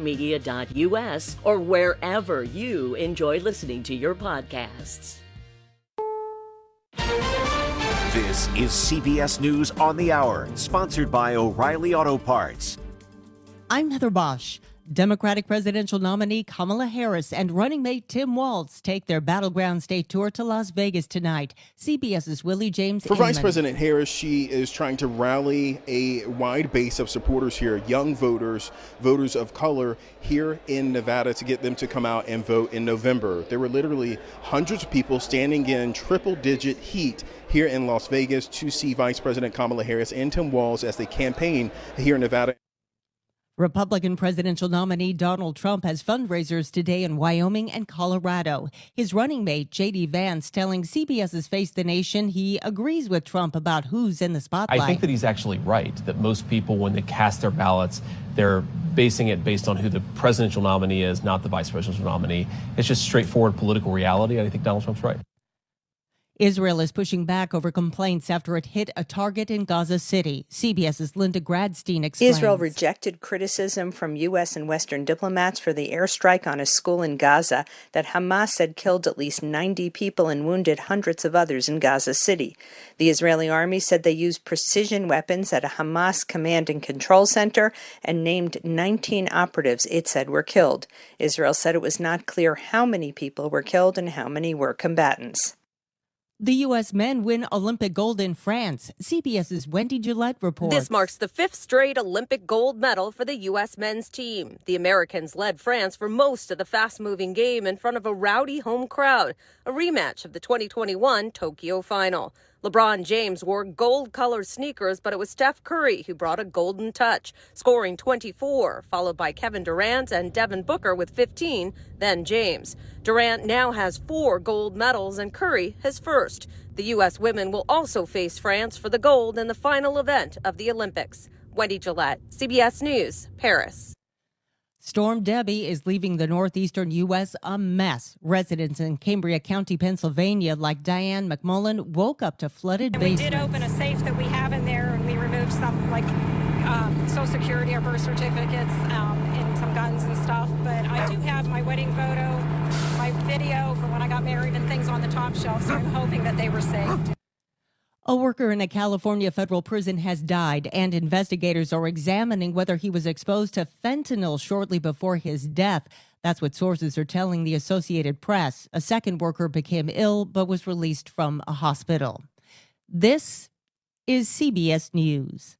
civicmedia.us or wherever you enjoy listening to your podcasts. This is CBS News on the Hour, sponsored by O'Reilly Auto Parts. I'm Heather Bosch. Democratic presidential nominee Kamala Harris and running mate Tim Walz take their battleground state tour to Las Vegas tonight. CBS's Willie James. For Vice President Harris, she is trying to rally a wide base of supporters here, young voters, voters of color here in Nevada, to get them to come out and vote in November. There were literally hundreds of people standing in triple-digit heat here in Las Vegas to see Vice President Kamala Harris and Tim Walz as they campaign here in Nevada. Republican presidential nominee Donald Trump has fundraisers today in Wyoming and Colorado. His running mate, J.D. Vance, telling CBS's Face the Nation he agrees with Trump about who's in the spotlight. I think that he's actually right, that most people, when they cast their ballots, they're basing it based on who the presidential nominee is, not the vice presidential nominee. It's just straightforward political reality, and I think Donald Trump's right. Israel is pushing back over complaints after it hit a target in Gaza City. CBS's Linda Gradstein explains. Israel rejected criticism from U.S. and Western diplomats for the airstrike on a school in Gaza that Hamas said killed at least 90 people and wounded hundreds of others in Gaza City. The Israeli army said they used precision weapons at a Hamas command and control center and named 19 operatives it said were killed. Israel said it was not clear how many people were killed and how many were combatants. The U.S. men win Olympic gold in France. CBS's Wendy Gillette reports. This marks the fifth straight Olympic gold medal for the U.S. men's team. The Americans led France for most of the fast-moving game in front of a rowdy home crowd, a rematch of the 2021 Tokyo final. LeBron James wore gold-colored sneakers, but it was Steph Curry who brought a golden touch, scoring 24, followed by Kevin Durant and Devin Booker with 15, then James. Durant now has 4 gold medals and Curry his first. The U.S. women will also face France for the gold in the final event of the Olympics. Wendy Gillette, CBS News, Paris. Storm Debbie is leaving the northeastern U.S. a mess. Residents in Cambria County, Pennsylvania, like Diane McMullen, woke up to flooded basements. We did open a safe that we have in there, and we removed some, like, Social Security or birth certificates, and some guns and stuff. But I do have my wedding photo, my video from when I got married, and things on the top shelf, so I'm hoping that they were saved. A worker in a California federal prison has died, and investigators are examining whether he was exposed to fentanyl shortly before his death. That's what sources are telling the Associated Press. A second worker became ill but was released from a hospital. This is CBS News.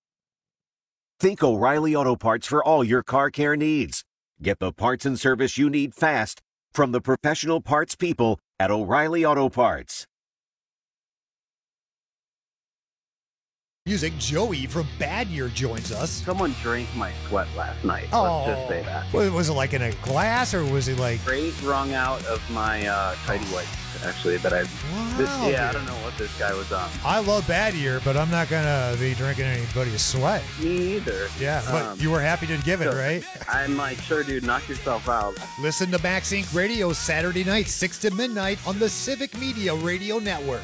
Think O'Reilly Auto Parts for all your car care needs. Get the parts and service you need fast from the professional parts people at O'Reilly Auto Parts. Music. Joey from Bad Year joins us. Someone drank my sweat last night. Let's just say that. Was it like in a glass, or was it like... Straight wrung out of my tidy whites, actually, that I... Wow, I don't know what this guy was on. I love Bad Year, but I'm not going to be drinking anybody's sweat. Me either. Yeah, but you were happy to give it, right? I'm like, sure, dude, knock yourself out. Listen to Max Inc. Radio Saturday night, 6 to midnight on the Civic Media Radio Network.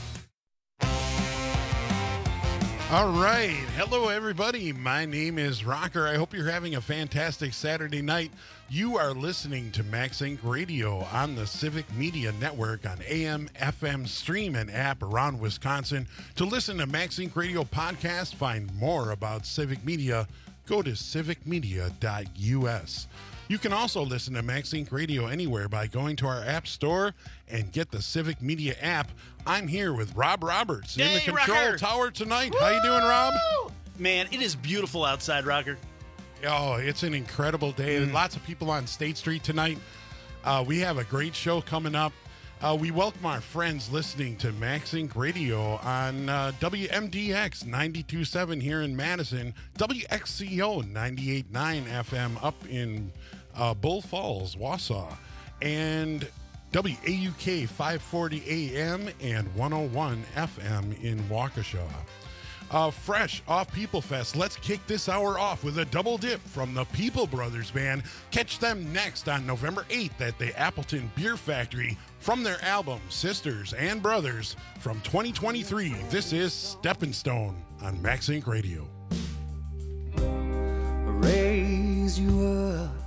All right. Hello, everybody. My name is Rocker. I hope you're having a fantastic Saturday night. You are listening to Max Inc. Radio on the Civic Media Network on AM, FM, stream, and app around Wisconsin. To listen to Max Inc. Radio podcast, find more about Civic Media, go to civicmedia.us. You can also listen to Max Inc. Radio anywhere by going to our app store and get the Civic Media app. I'm here with Rob Roberts in the control tower tonight. Woo! How you doing, Rob? Man, it is beautiful outside, Rocker. Oh, it's an incredible day. Lots of people on State Street tonight. We have a great show coming up. We welcome our friends listening to Max Inc. Radio on WMDX 92.7 here in Madison, WXCO 98.9 FM up in Bull Falls, Wausau, and WAUK 540 AM and 101 FM in Waukesha. Fresh off People Fest, let's kick this hour off with a double dip from the People Brothers Band. Catch them next on November 8th at the Appleton Beer Factory from their album Sisters and Brothers from 2023. This is Stepping Stone on Max Inc. Radio. Raise you up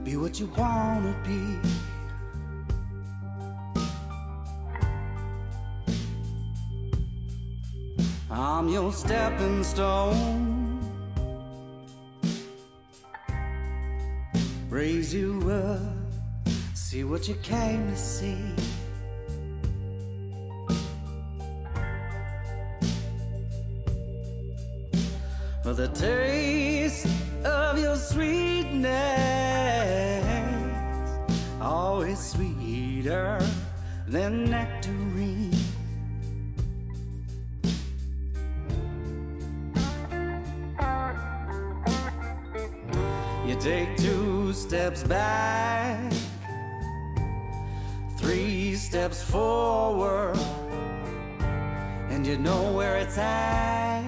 be what you wanna be. I'm your stepping stone, raise you up, see what you came to see. For the taste of your sweetness, always sweeter than nectarine. You take 2 steps back, 3 steps forward, and you know where it's at.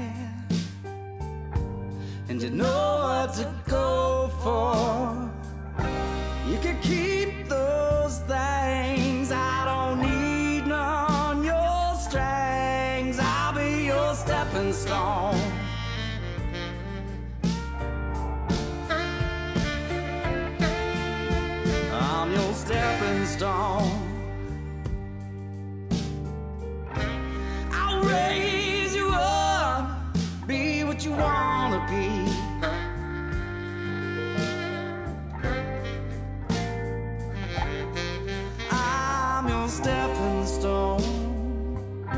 And you know what to go for. You can keep those things. I don't need none your strings. I'll be your stepping stone. I'm your stepping stone. I'll raise you up, be what you wanna be. I'm your stepping stone.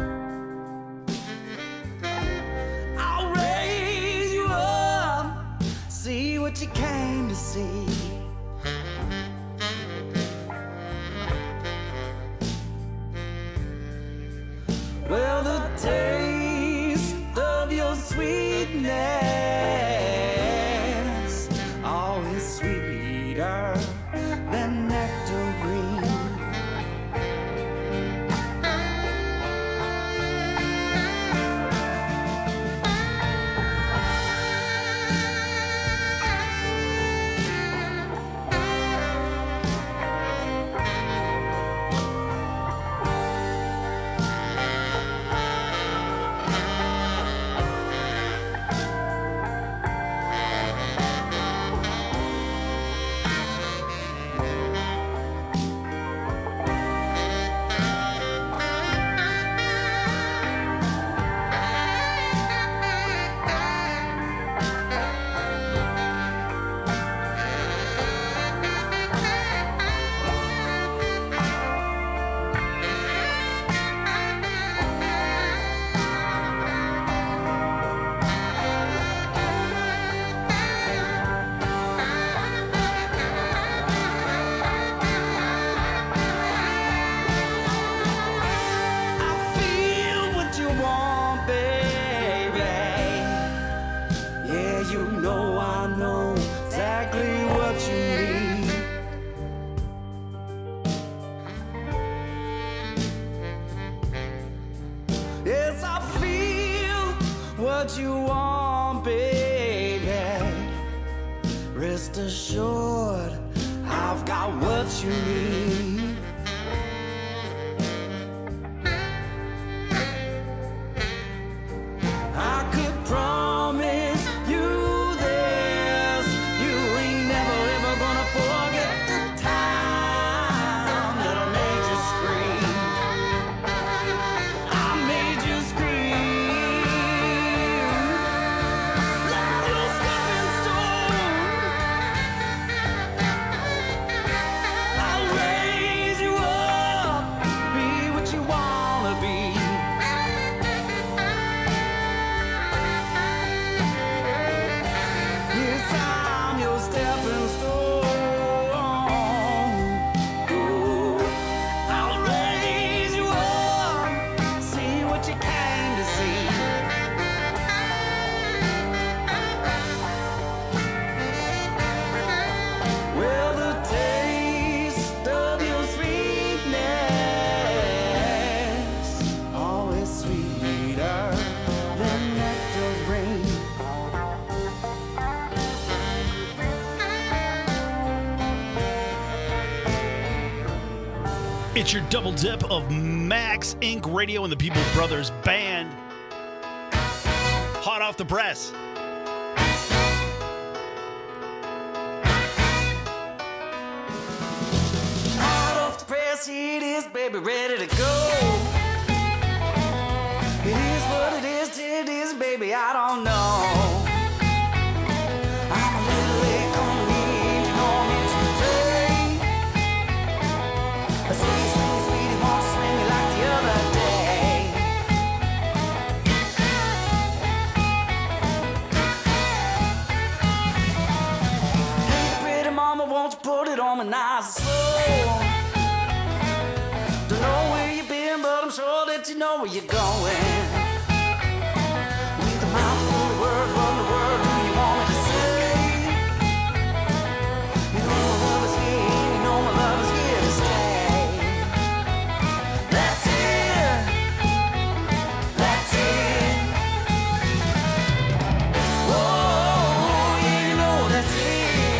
I'll raise you up, see what you came to see. Well, the taste of your sweetness, always sweeter than nectarine. What you want, baby. Rest assured, I've got what you need. I could promise you this, you ain't never ever gonna forget the time that I made you scream. I made you scream. Love your stepping stone. I'll raise you up, be what you wanna be. Yes, I'm your stepping stone. Ooh, I'll raise you up, see what you came to see. Well, the taste of your sweetness, always sweeter than nectarine. It's your double dip of Max Inc. Radio and the People Brothers Band. Hot off the press. is, baby, ready to go. It is what it is, baby, I don't know. I'm a little late coming in, you know I'm into the play. Sweetie, sweetie, sweetie, won't you swing me like the other day? Hey, pretty mama, won't you put it on me nice and slow? Don't know where you've been, but I'm sure that you know where you're going. With a mouthful of words, what in the world do you want me to say? You know my love is here, you know my love is here to stay. That's it. That's it. Oh, yeah, you know that's it.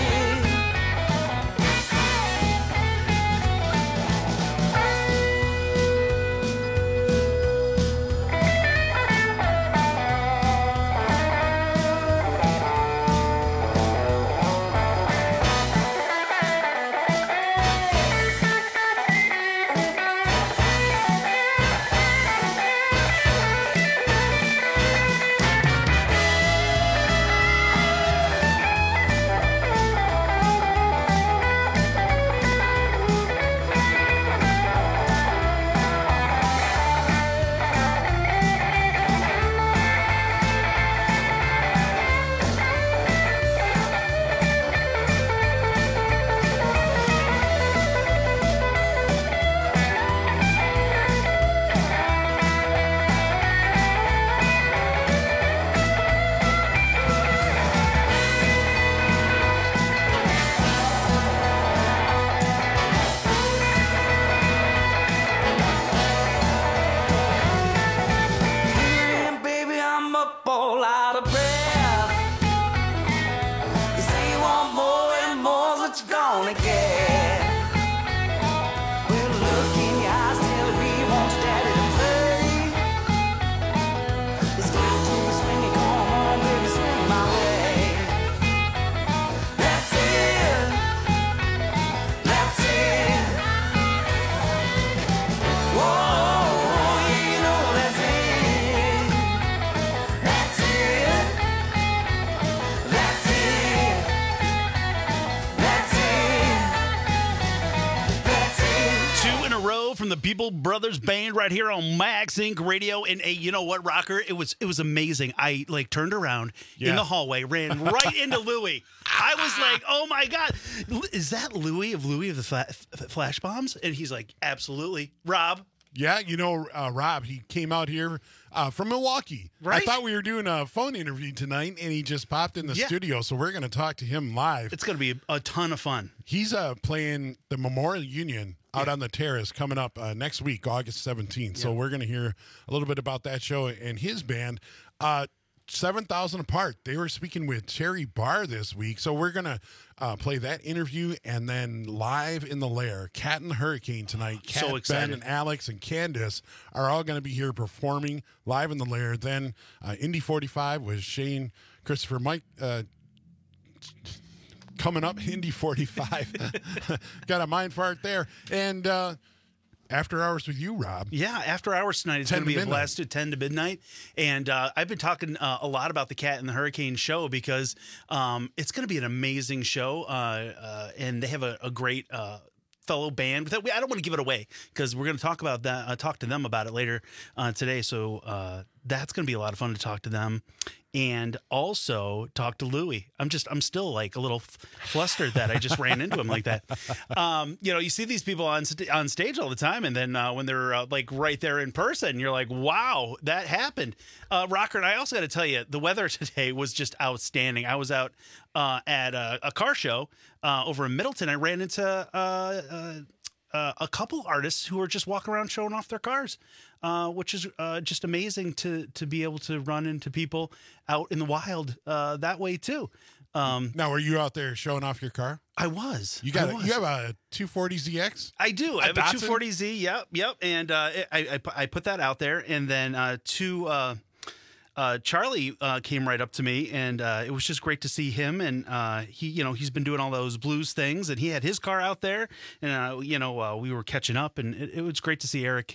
And baby, I'm up all out of breath. You say you want more and more's what you're gonna get. Well, look in your eyes telling me you want your daddy to play. It's got to be swinging, come on, baby, swing my way. That's it. That's it. Whoa, yeah, you know that's it. That's it. That's it. That's it. That's it. Two in a row from the People Brothers Band right here on Max Inc. Radio. And hey, you know what, Rocker? It was amazing. I like turned around in the hallway, ran right into Louie. I was like, oh my God, is that Louie of the Flash Bombs? And he's like, absolutely. Rob. Yeah, you know, Rob, he came out here from Milwaukee. Right. I thought we were doing a phone interview tonight, and he just popped in the studio, so we're going to talk to him live. It's going to be a ton of fun. He's playing the Memorial Union out on the Terrace coming up next week, August 17th. So we're going to hear a little bit about that show and his band. 7,000 Apart. They were speaking with Cherry Barr this week. So we're going to play that interview, and then live in the Lair, Cat and the Hurricane tonight. Cat, So excited. Ben, and Alex and Candace are all going to be here performing live in the Lair. Then Indy 45 with Shane, Christopher, Mike, coming up, Indy 45. Got a mind fart there. And After Hours with you, Rob. Yeah, After Hours tonight is going to be a blast at 10 to midnight. And I've been talking a lot about the Cat and the Hurricane show because it's going to be an amazing show. And they have a great fellow band. I don't want to give it away because we're going to talk about that, talk to them about it later today. So that's going to be a lot of fun to talk to them. And also talk to Louie. I'm still like a little flustered that I just ran into him like that. You see these people on stage all the time, and then when they're like right there in person, you're like, wow, that happened. Rocker, and I also got to tell you, the weather today was just outstanding. I was out at a car show over in Middleton. I ran into a couple artists who were just walking around showing off their cars, which is just amazing to be able to run into people out in the wild that way too. Now, were you out there showing off your car? I was. You have a 240ZX? I do. I have a 240Z. Yep. And I put that out there, and then two Charlie came right up to me, and it was just great to see him. And he's been doing all those blues things, and he had his car out there, and we were catching up, and it was great to see Eric.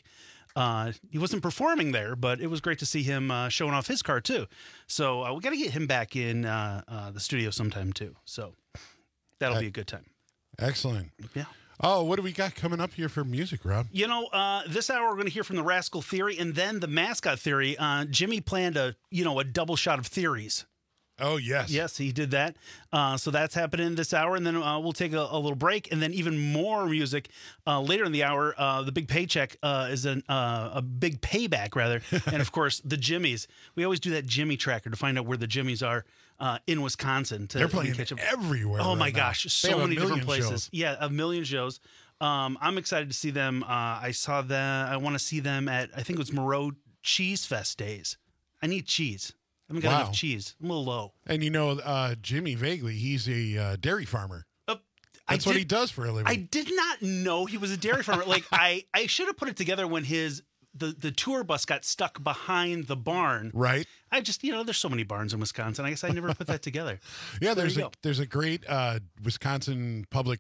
He wasn't performing there, but it was great to see him showing off his car too. So we got to get him back in the studio sometime too. So that'll be a good time. Excellent. Yeah. Oh, what do we got coming up here for music, Rob? This hour we're going to hear from the Rascal Theory and then the Mascot Theory. Jimmy planned a double shot of theories. Oh, yes. Yes, he did that. So that's happening this hour. And then we'll take a little break and then even more music later in the hour. The Big Paycheck is a big payback, rather. And, of course, the Jimmies. We always do that Jimmy tracker to find out where the Jimmies are in Wisconsin. They're playing everywhere. Oh, right my now. gosh. So many different places. Shows. Yeah, a million shows. I'm excited to see them. I saw them. I want to see them at, I think it was Moreau Cheese Fest days. I need cheese. I haven't got enough cheese. I'm a little low. And Jimmy Vagley, he's a dairy farmer. That's what he does for a living. I did not know he was a dairy farmer. I should have put it together when the tour bus got stuck behind the barn. Right. I just, there's so many barns in Wisconsin. I guess I never put that together. Yeah, there's a great Wisconsin Public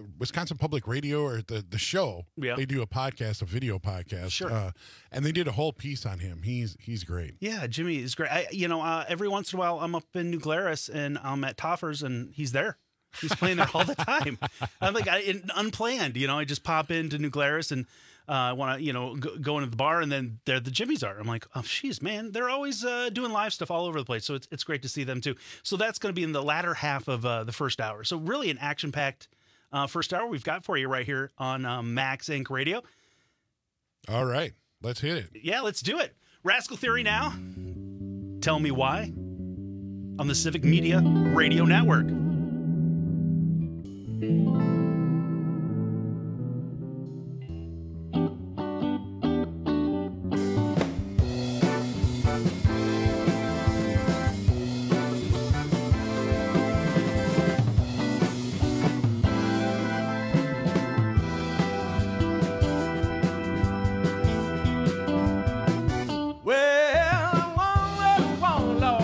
Radio, or the show. Yeah. They do a video podcast. Sure. And they did a whole piece on him. He's great. Yeah, Jimmy is great. Every once in a while I'm up in New Glarus and I'm at Toffers and he's there. He's playing there all the time. I'm like, unplanned, I just pop into New Glarus and I want to, go into the bar, and then there the Jimmies are. I'm like, oh, jeez, man. They're always doing live stuff all over the place. So it's great to see them, too. So that's going to be in the latter half of the first hour. So really an action-packed first hour we've got for you right here on Max Inc. Radio. All right. Let's hit it. Yeah, let's do it. Rascal Theory now. Tell Me Why on the Civic Media Radio Network.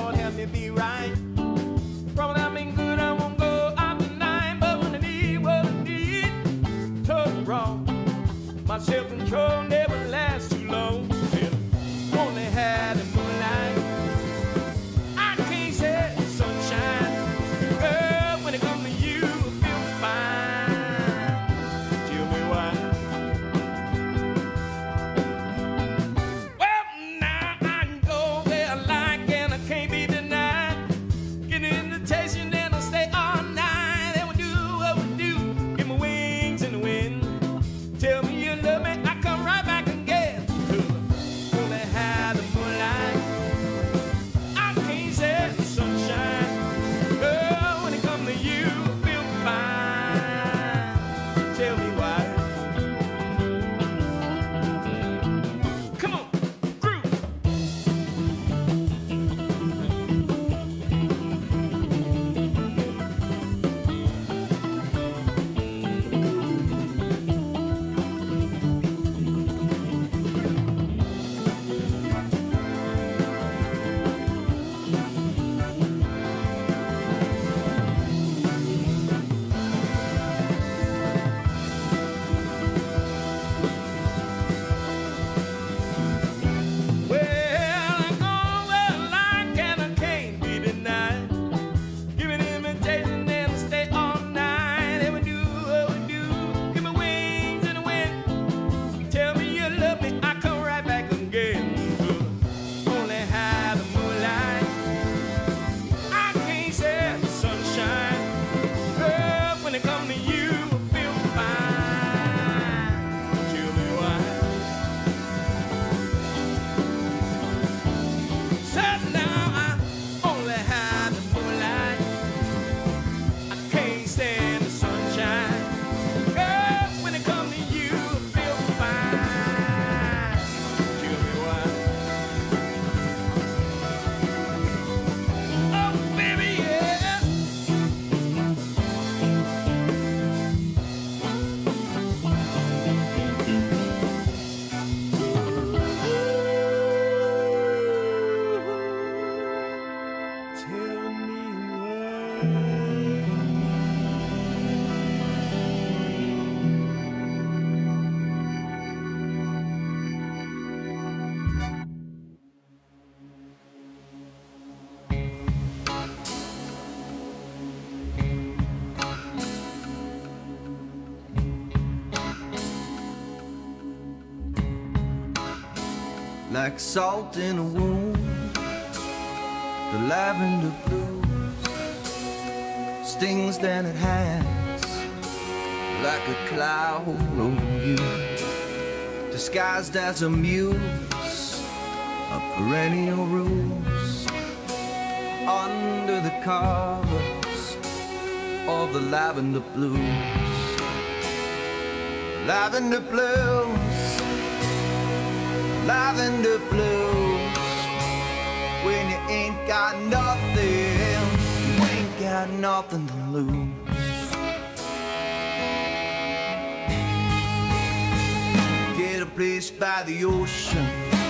Probably I've been good, I won't go out tonight, but when the need was like salt in a wound. The lavender blues stings than it has, like a cloud over you, disguised as a muse, a perennial ruse, under the covers of the lavender blues. Lavender blues, lavender blues. When you ain't got nothing, you ain't got nothing to lose. Get a place by the ocean,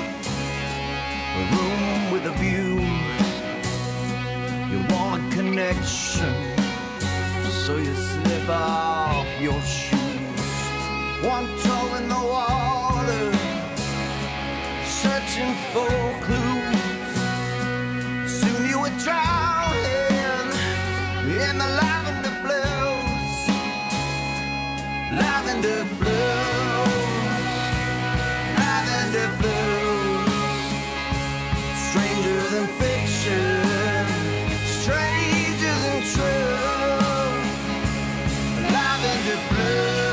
a room with a view. You want a connection, so you slip off your shoes. One toe in the water, searching for clues. Soon you would drown in the lavender blues. Lavender blues, lavender blues. Stranger than fiction, stranger than true. Lavender blues.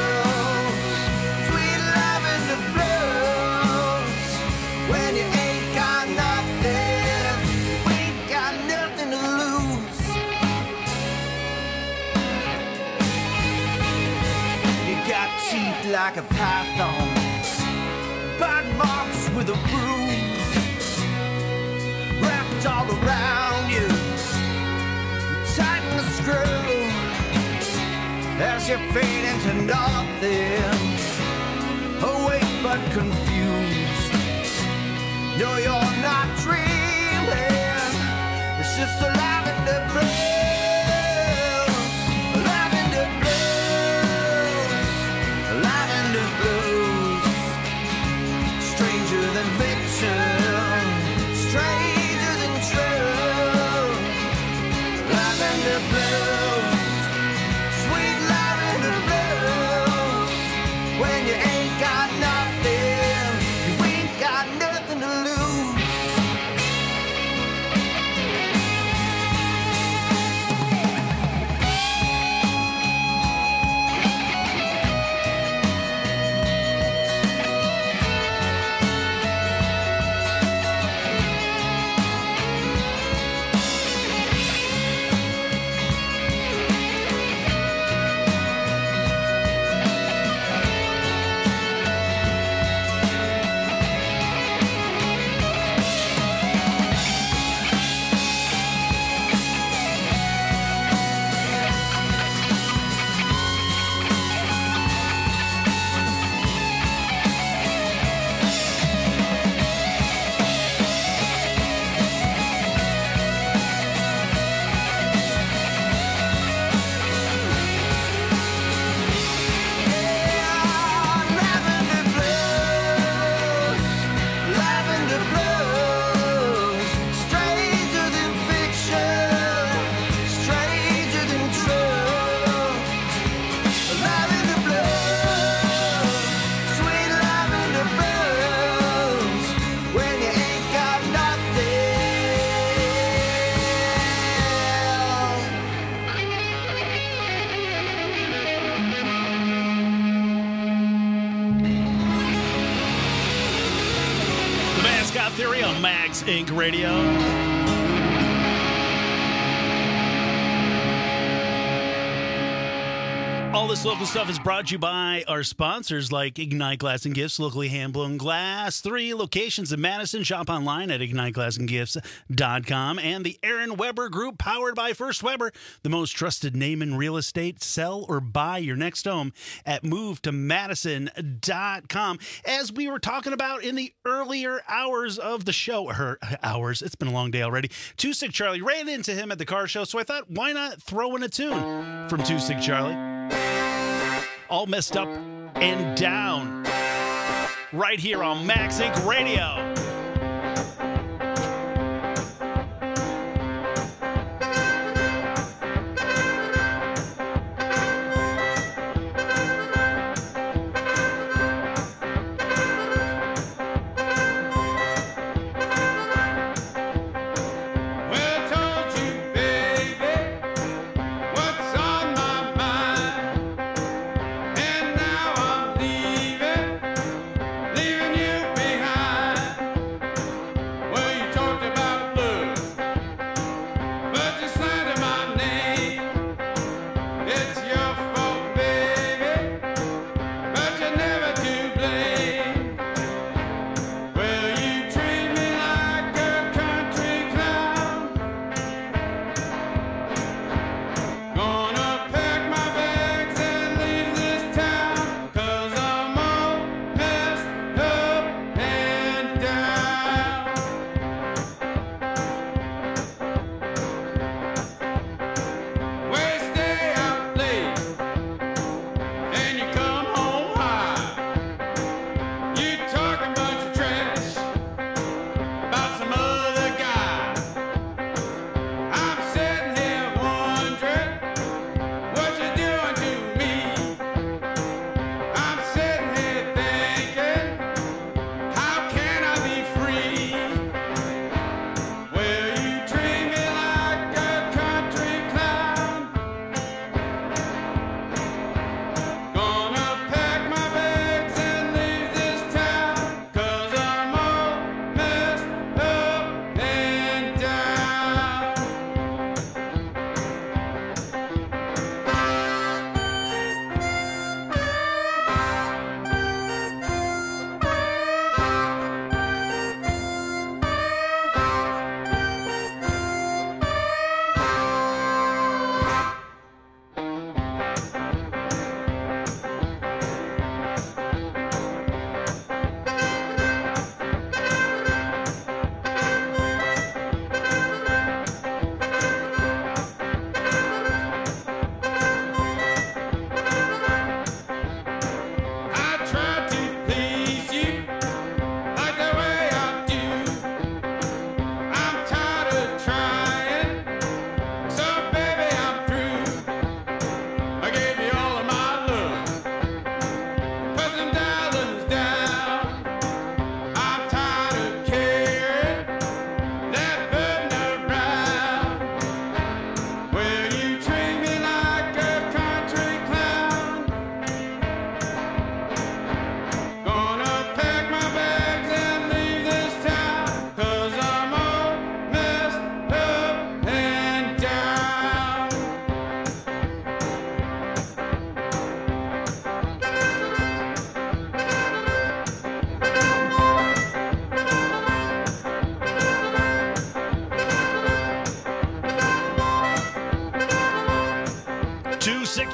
Like a python, bite marks with a bruise, wrapped all around you. Tighten the screw as you fade into nothing, awake but confused. No, you're not dreaming, it's just a lavender breeze. Stranger than true. Lavender blues, sweet lavender blues. When you ain't got nothing, you ain't got nothing to lose. Theory on Max Inc. Radio. All this local stuff is brought to you by our sponsors like Ignite Glass and Gifts, locally hand-blown glass. 3 locations in Madison. Shop online at igniteglassandgifts.com. And the Aaron Weber Group, powered by First Weber, the most trusted name in real estate. Sell or buy your next home at movetomadison.com. As we were talking about in the earlier hours of the show, it's been a long day already. Too Sick Charlie, ran into him at the car show, so I thought, why not throw in a tune from Too Sick Charlie? All messed up and down, right here on Max Inc. Radio.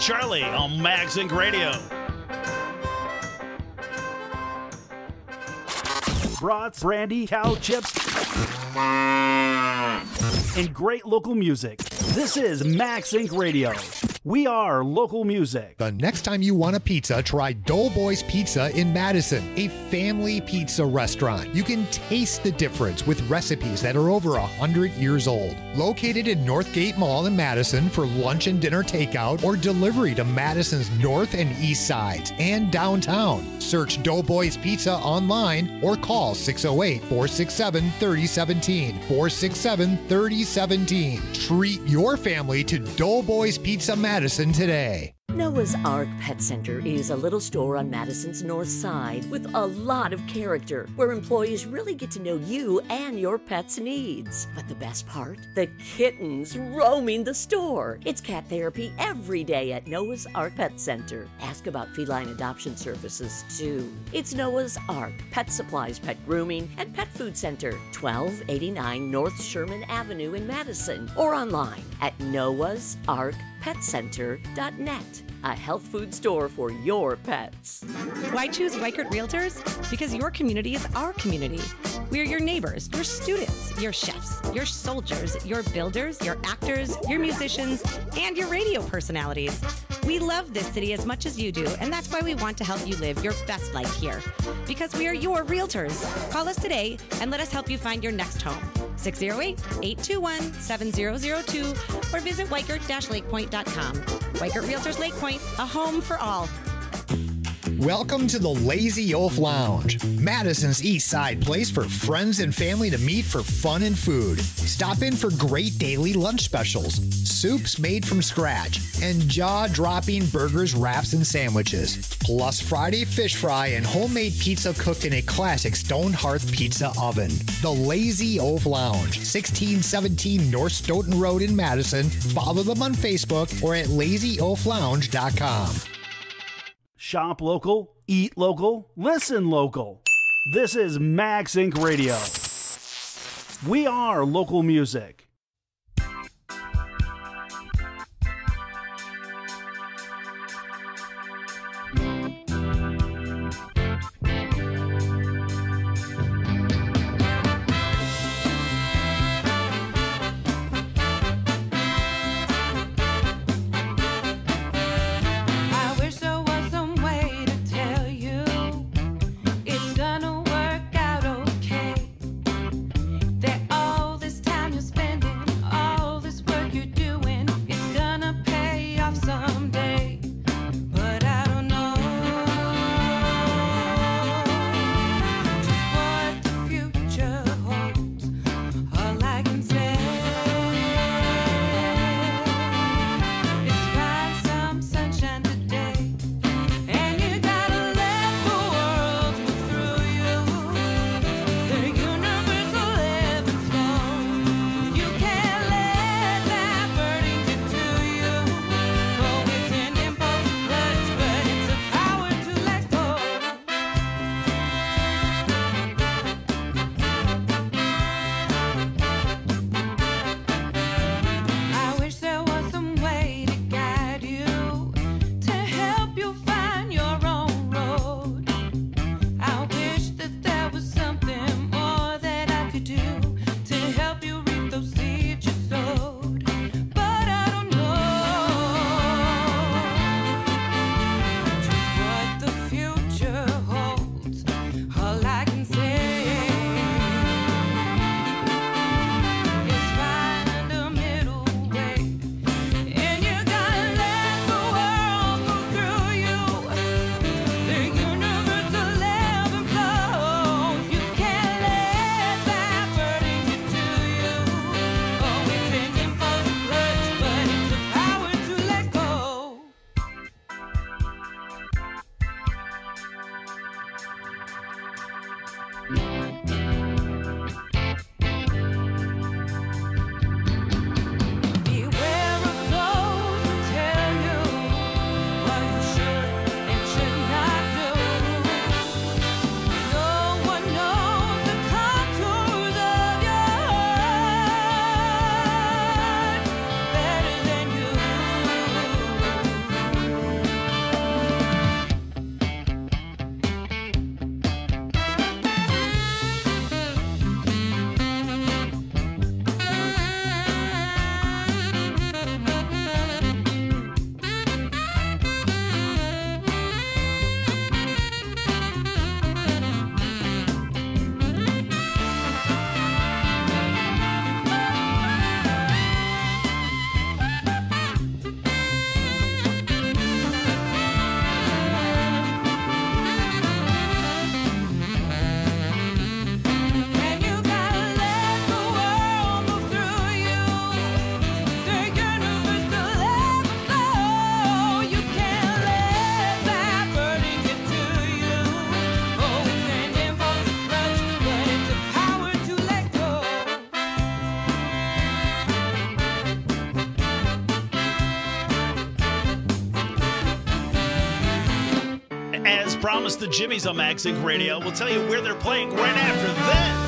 Charlie on Max Inc. Radio. Brats, brandy, cow chips, and great local music. This is Max Inc. Radio. We are local music. The next time you want a pizza, try Doughboys Pizza in Madison, a family pizza restaurant. You can taste the difference with recipes that are over 100 years old. Located in Northgate Mall in Madison for lunch and dinner takeout or delivery to Madison's north and east sides and downtown. Search Doughboys Pizza online or call 608-467-3017. 467-3017. Treat your family to Doughboys Pizza Madison today. Noah's Ark Pet Center is a little store on Madison's north side with a lot of character, where employees really get to know you and your pet's needs. But the best part? The kittens roaming the store. It's cat therapy every day at Noah's Ark Pet Center. Ask about feline adoption services, too. It's Noah's Ark Pet Supplies, Pet Grooming, and Pet Food Center, 1289 North Sherman Avenue in Madison, or online at noahsarkpetcenter.net. A health food store for your pets. Why choose Weichert Realtors? Because your community is our community. We are your neighbors, your students, your chefs, your soldiers, your builders, your actors, your musicians, and your radio personalities. We love this city as much as you do, and that's why we want to help you live your best life here. Because we are your realtors. Call us today and let us help you find your next home. 608-821-7002 or visit Weichert-lakepoint.com. Weichert Realtors Lake Point, a home for all. Welcome to the Lazy Oaf Lounge, Madison's East Side place for friends and family to meet for fun and food. Stop in for great daily lunch specials, soups made from scratch, and jaw-dropping burgers, wraps, and sandwiches. Plus Friday fish fry and homemade pizza cooked in a classic stone hearth pizza oven. The Lazy Oaf Lounge, 1617 North Stoughton Road in Madison. Follow them on Facebook or at lazyoaflounge.com. Shop local, eat local, listen local. This is Max Inc. Radio. We are local music. All this time you spend promised, the Jimmies on Max Inc. Radio. We'll tell you where they're playing right after this.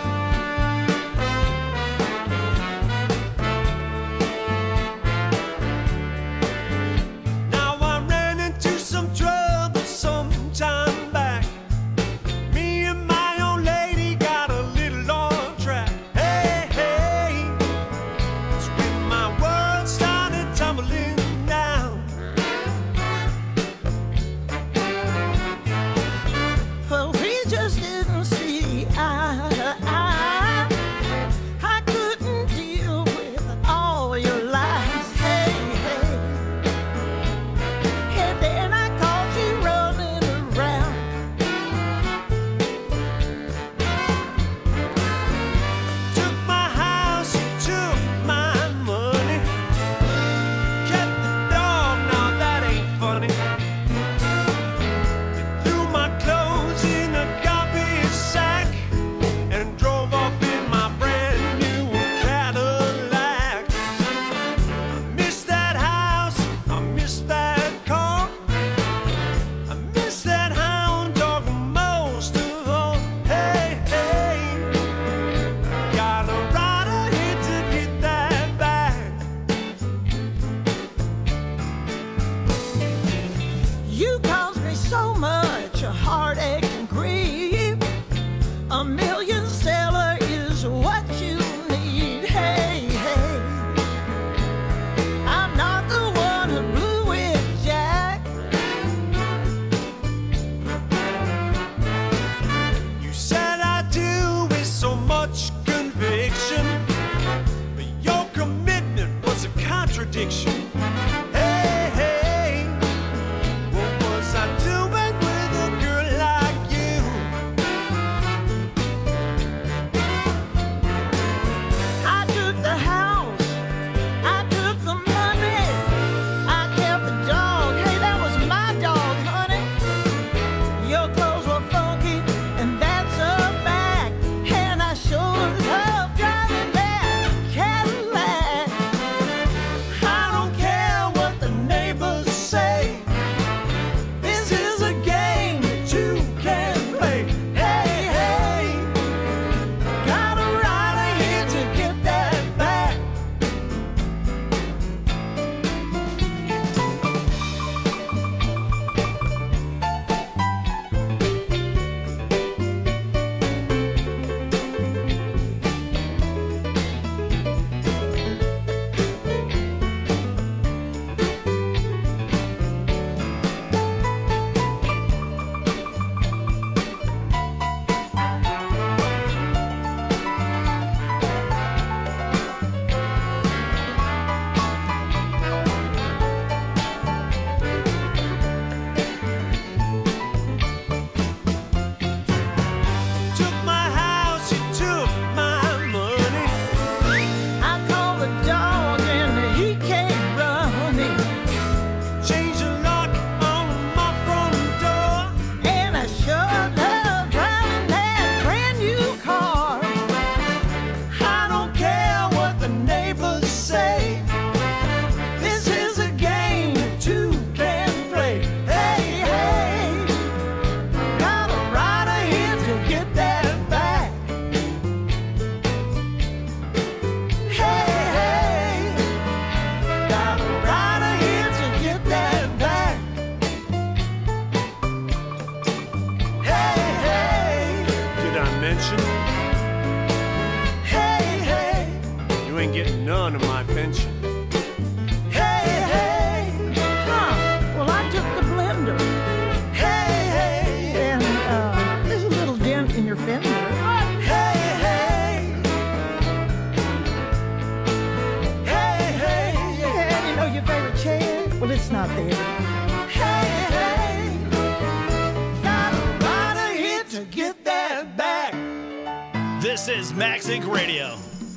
This is Max Inc. Radio.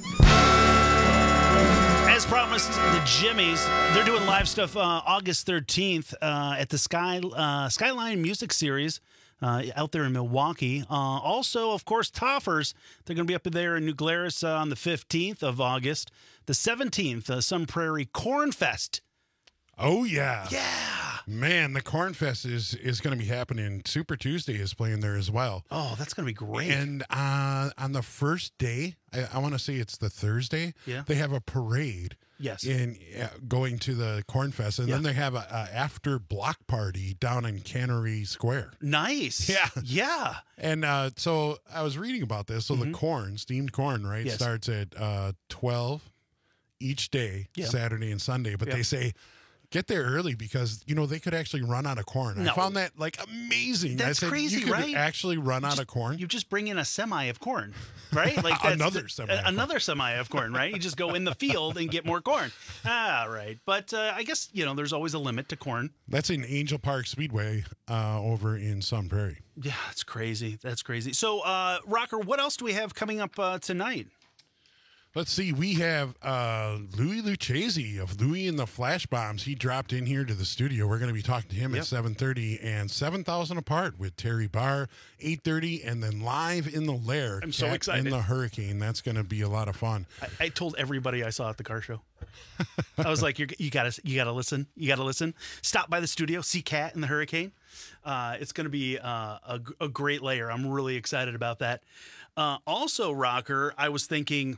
As promised, the Jimmies, they're doing live stuff August 13th at the Skyline Music Series out there in Milwaukee. Also, of course, Toffers, they're going to be up there in New Glarus on the 15th of August. The 17th, Sun Prairie Corn Fest. Oh, yeah. Yeah. Man, the Corn Fest is going to be happening. Super Tuesday is playing there as well. Oh, that's going to be great. And on the first day, I want to say it's the Thursday, they have a parade. Yes. In going to the Corn Fest, and then they have a after block party down in Cannery Square. Nice. Yeah. And so I was reading about this. So the corn, steamed corn, right, starts at 12 each day, Saturday and Sunday. But they say get there early because, they could actually run out of corn. No. I found that, amazing. That's crazy, you could right? actually run out of corn? You just bring in a semi of corn, right? Like Another semi of corn, right? You just go in the field and get more corn. Right. But I guess, there's always a limit to corn. That's in Angel Park Speedway over in Sun Prairie. Yeah, that's crazy. That's crazy. So, Rocker, what else do we have coming up tonight? Let's see. We have Louis Lucchese of Louis and the Flash Bombs. He dropped in here to the studio. We're going to be talking to him at 7:30, and 7,000 Apart with Terry Barr, 8:30, and then Live in the Lair. I'm so excited. In the Hurricane. That's going to be a lot of fun. I told everybody I saw at the car show. I was like, you gotta listen. You gotta listen. Stop by the studio, see Cat in the Hurricane. It's going to be a great layer. I'm really excited about that. Also, Rocker, I was thinking,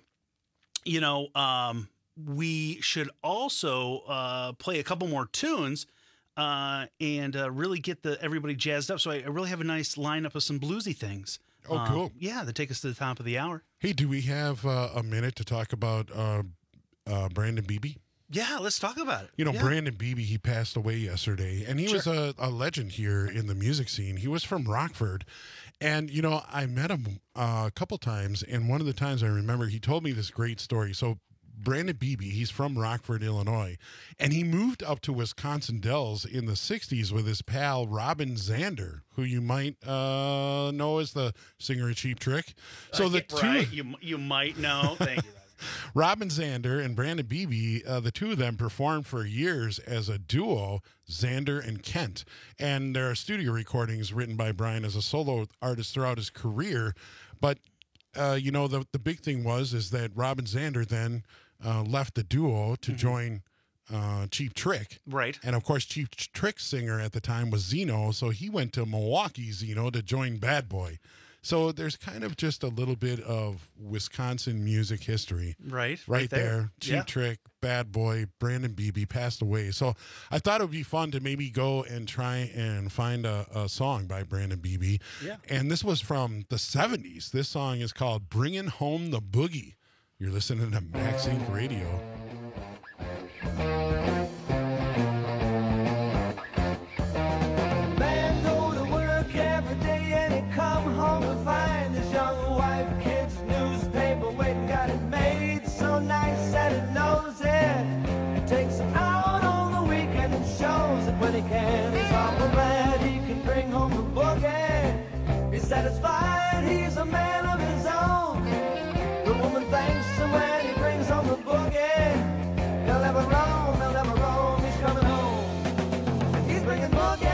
we should also play a couple more tunes and really get everybody jazzed up. So I really have a nice lineup of some bluesy things. Oh, cool. Yeah, that take us to the top of the hour. Hey, do we have a minute to talk about Brandon Beebe? Yeah, let's talk about it. Brandon Beebe, he passed away yesterday, and he was a legend here in the music scene. He was from Rockford. And, I met him a couple times, and one of the times I remember he told me this great story. So Brandon Beebe, he's from Rockford, Illinois, and he moved up to Wisconsin Dells in the 60s with his pal Robin Zander, who you might know as the singer of Cheap Trick. So you might know. Thank you. Robin Zander and Brandon Beebe, the two of them performed for years as a duo, Zander and Kent. And there are studio recordings written by Brian as a solo artist throughout his career. But, the big thing is that Robin Zander then left the duo to join Cheap Trick. Right. And, of course, Cheap Trick's singer at the time was Zeno, so he went to Milwaukee, Zeno, to join Bad Boy. So there's kind of just a little bit of Wisconsin music history. Right there. Cheap Trick, Bad Boy, Brandon Beebe passed away. So I thought it would be fun to maybe go and try and find a song by Brandon Beebe. Yeah. And this was from the 70s. This song is called Bringin' Home the Boogie. You're listening to Max Inc. Radio. He's awful glad he can bring home the boogie. He's satisfied he's a man of his own. The woman thanks him when he brings home the boogie. He'll never roam, he's coming home. He's bringing boogie.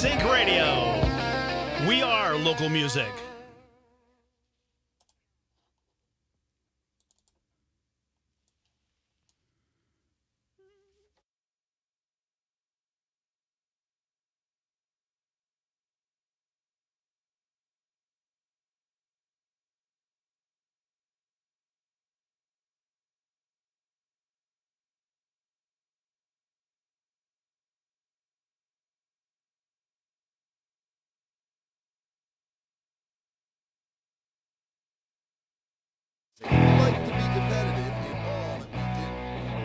MagSync Radio. We are local music. Like to be competitive in all that we do.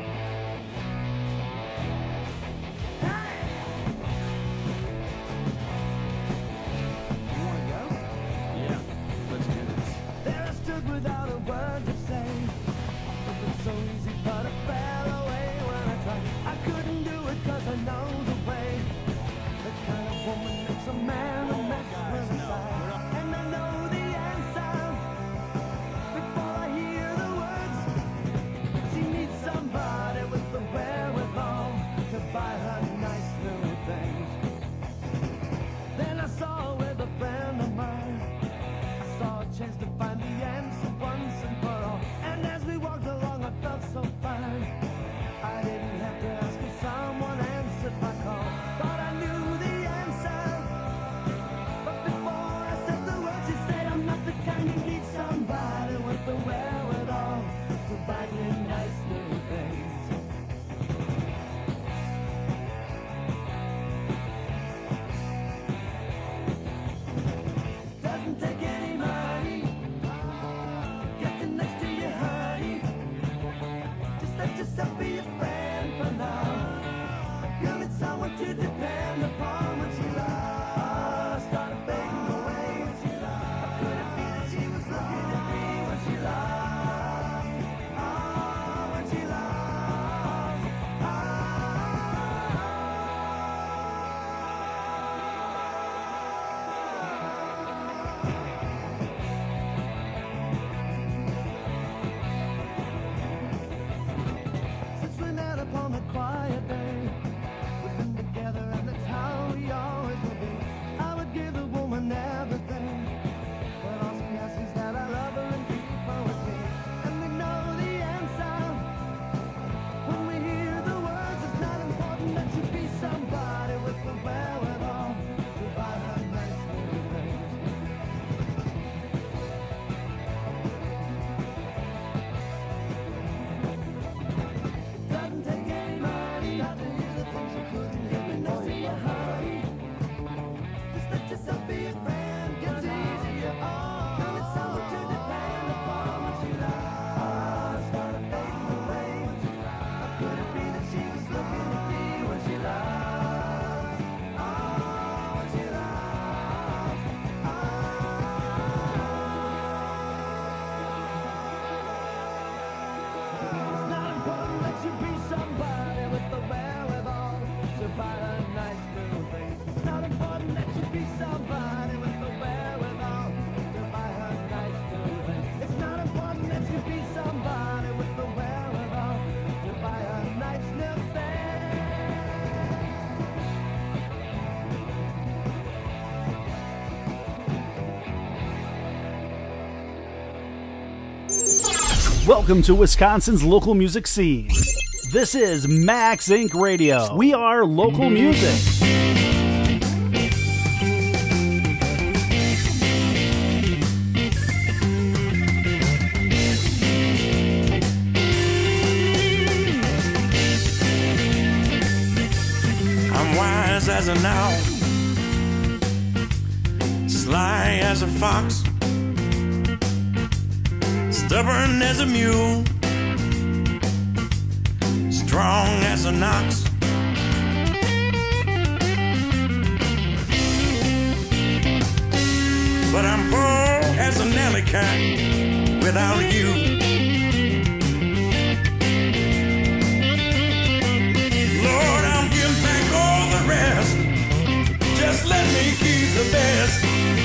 You want to go? Yeah, let's do this. There I stood without a word to say. It was so easy, but I fell away when I tried. I couldn't do it 'cause I know the way. The kind of woman makes a man a mess with a sigh. And I know the answer. Before I hear the words, she needs somebody with the wherewithal to buy her nice little things. Then I saw her with a friend of mine. I saw a chance to find the answer once and for all. And as we walked along, I felt so fine. I didn't have to ask if someone answered my call. Thought I knew the answer, but before I said the words, she said, I'm not the kind you need somebody with the wherewithal to buy you nice little things. Doesn't take any money. Getting next to you, honey. Just let yourself be a friend for now. Girl, it's someone to depend upon when she lost. Started fading away when she lost. Could it be that she was looking at me when she lost? Oh, when she lost. Since we met upon a quiet day, we've been together and that's how we always will be. I would give a woman everything, but all she asks is that I love her and keep her with me. And we know the answer. When we hear the words, it's not important that you be somebody with the wherewithal to buy her nice little things. Doesn't take any money not to hear the things you couldn't hear next to you, honey. Just let yourself be a friend, gets easier. Now it's someone to depend upon when she lost. Started fading away when she lost. Or could it be that she was looking at me when she lost? Oh, when she lost. It's not important that you be somebody with the wherewithal to buy her nice little things. It's not important that you be somebody with the wherewithal to buy her nice little things. It's not important that you be somebody with the wherewithal to buy her nice little things. Welcome to Wisconsin's local music scene. This is MagSync Radio. We are local music. I'm wise as an owl, sly as a fox, stubborn as a mule, strong as an ox. But I'm poor as an alley cat without you. Lord, I'll give back all the rest. Just let me keep the best.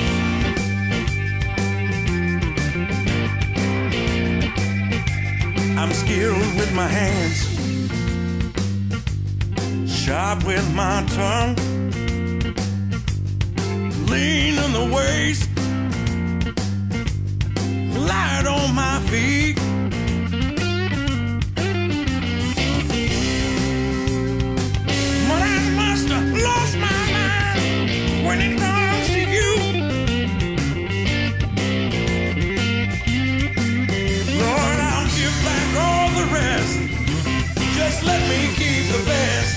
I'm skilled with my hands, sharp with my tongue. lean in the waist, light on my feet. But I must have lost my mind when it comes to you. Lord, I'll give back all the rest. Just let me keep the best.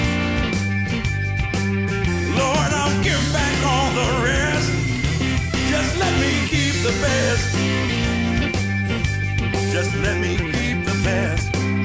Lord, I'll give back all the rest. Just let me keep the best. Just let me keep the best.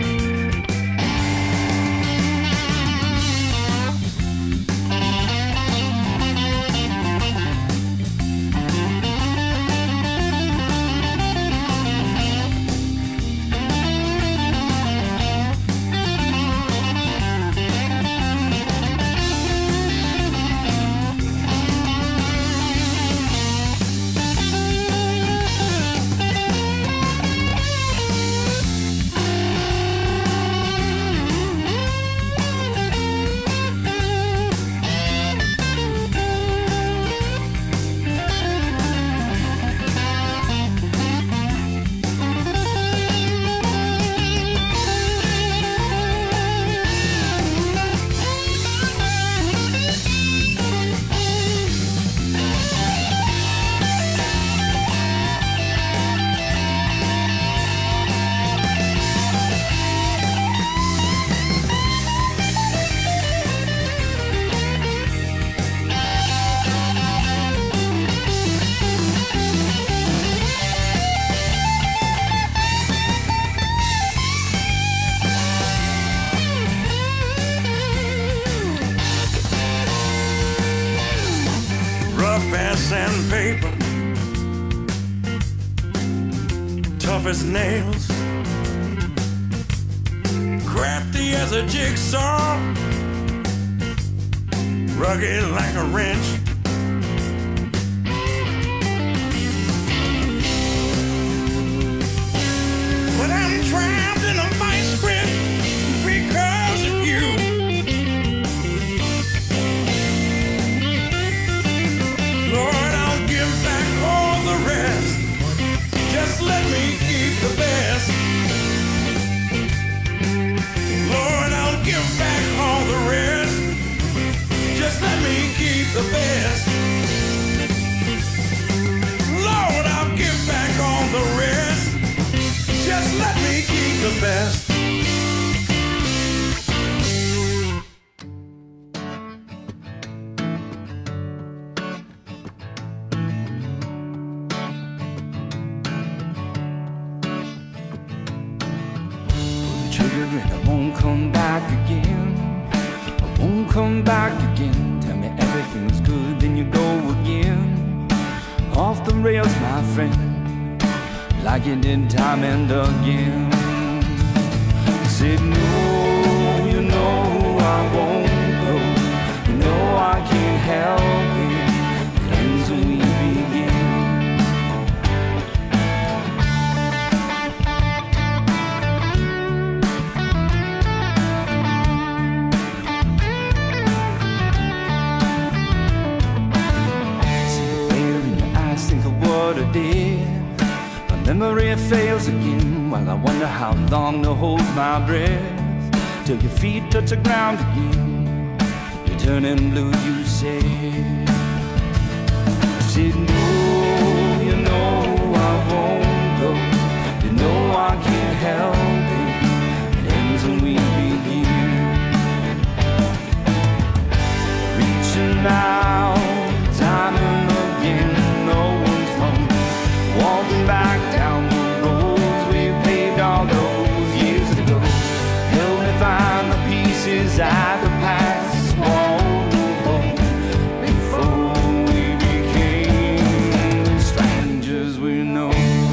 Rough as sandpaper, tough as nails, crafty as a jigsaw, rugged like a wrench. But I'm trapped in a vice grip because of you. Lord, I'll give back all the rest. Just let me keep the best. Lord, I'll give back all the rest. Just let me keep the best. Lord, I'll give back all the rest. Just let me keep the best. And I won't come back again. I won't come back again. Tell me everything's good, then you go again. Off the rails, my friend, like you did time and again. Said no, you know I won't go. You know I can't help it. It ends when we begin. What I did, my memory fails again. While I wonder how long to hold my breath till your feet touch the ground again. You're turning blue, you say. Said no, you know I won't go. You know I can't help it. It ends when we begin. Reaching out, time and again. Walking back down the roads we paved all those years ago. Help me find the pieces I could pass before we became the strangers we know.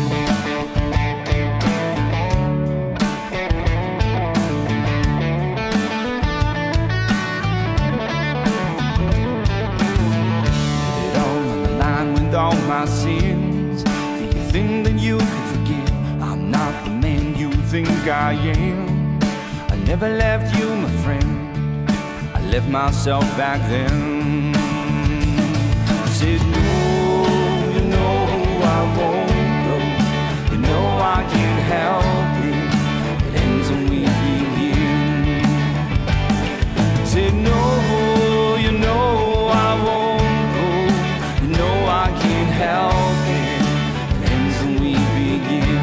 Did it all on the line with all my sins. Think that you can forget I'm not the man you think I am. I never left you, my friend. I left myself back then. said, no, you know I won't go. You know I can't help it. It ends when we begin. Said, no, you know I won't go. You know I can't help it. It ends when we begin.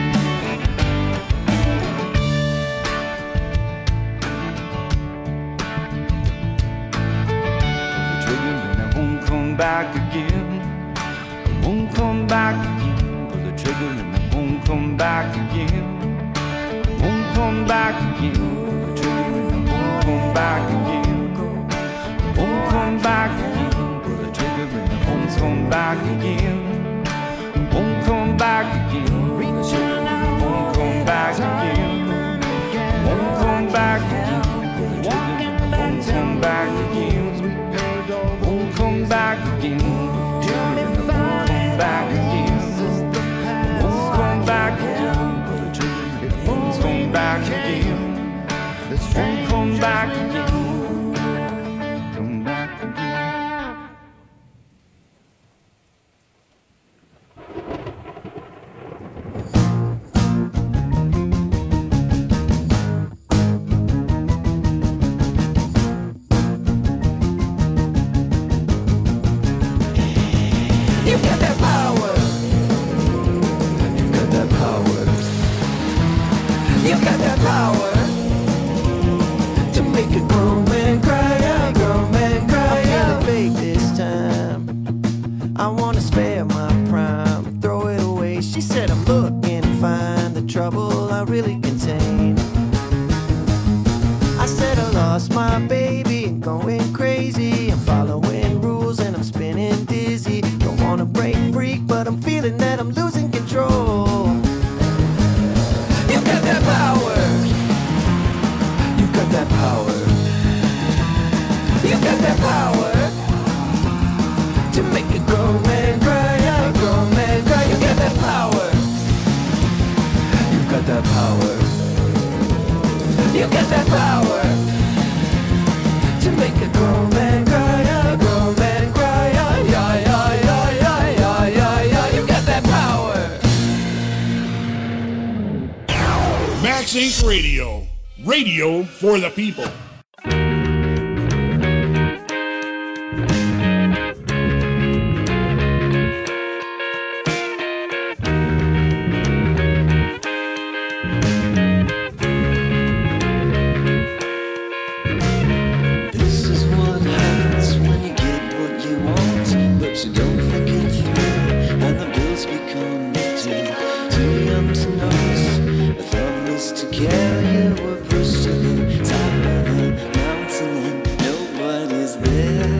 Back again, I won't come back again. Pull the trigger and I won't come back again. I won't come back again. Pull the trigger and I won't come back again. I won't come back again. Pull the trigger and I won't come back again. I won't come back again. Pull the trigger and I won't come back again. I won't come back again. Pull the trigger and I won't come back again. Won't come back again. Won't come back again. Won't come back again. Won't come back again. Won't come back again. Come back again. Max Inc. Radio. Radio for the people. This is what happens when you get what you want, but you don't think it through, and the bills become too young to notice. Thoughtless to carry you were pushed to the top of the mountain and nobody's there.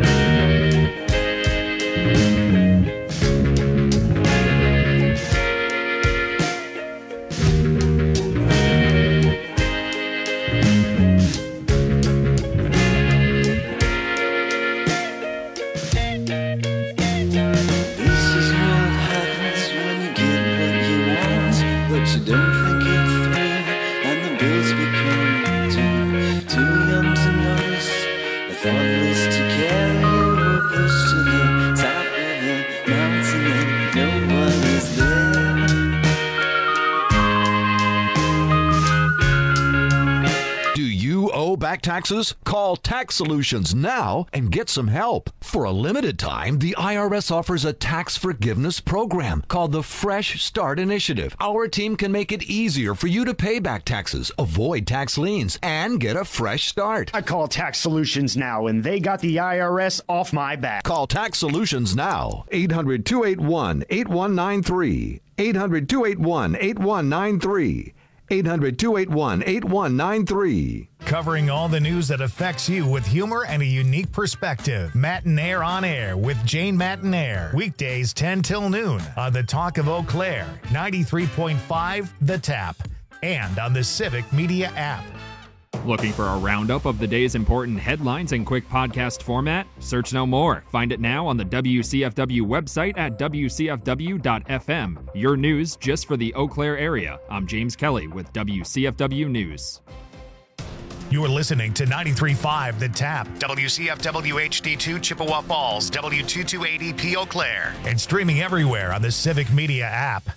This is what happens when you get what you want, but you don't think it through, and the bills become too young to notice. The thoughtless to carry you were pushed to the top of the mountain and nobody's there. Do you owe back taxes? Call Tax Solutions now and get some help. For a limited time, the IRS offers a tax forgiveness program called the Fresh Start Initiative. Our team can make it easier for you to pay back taxes, avoid tax liens, and get a fresh start. I call Tax Solutions now, and they got the IRS off my back. Call Tax Solutions now. 800-281-8193. 800-281-8193. 800-281-8193. Covering all the news that affects you with humor and a unique perspective. Mattinaire on Air with Jane Mattinaire. Weekdays 10 till noon on the Talk of Eau Claire, 93.5 The Tap, and on the Civic Media app. Looking for a roundup of the day's important headlines in quick podcast format? Search no more. Find it now on the WCFW website at WCFW.FM. Your news just for the Eau Claire area. I'm James Kelly with WCFW News. You are listening to 93.5 The Tap, WCFW HD2 Chippewa Falls, W2280P Eau Claire, and streaming everywhere on the Civic Media app.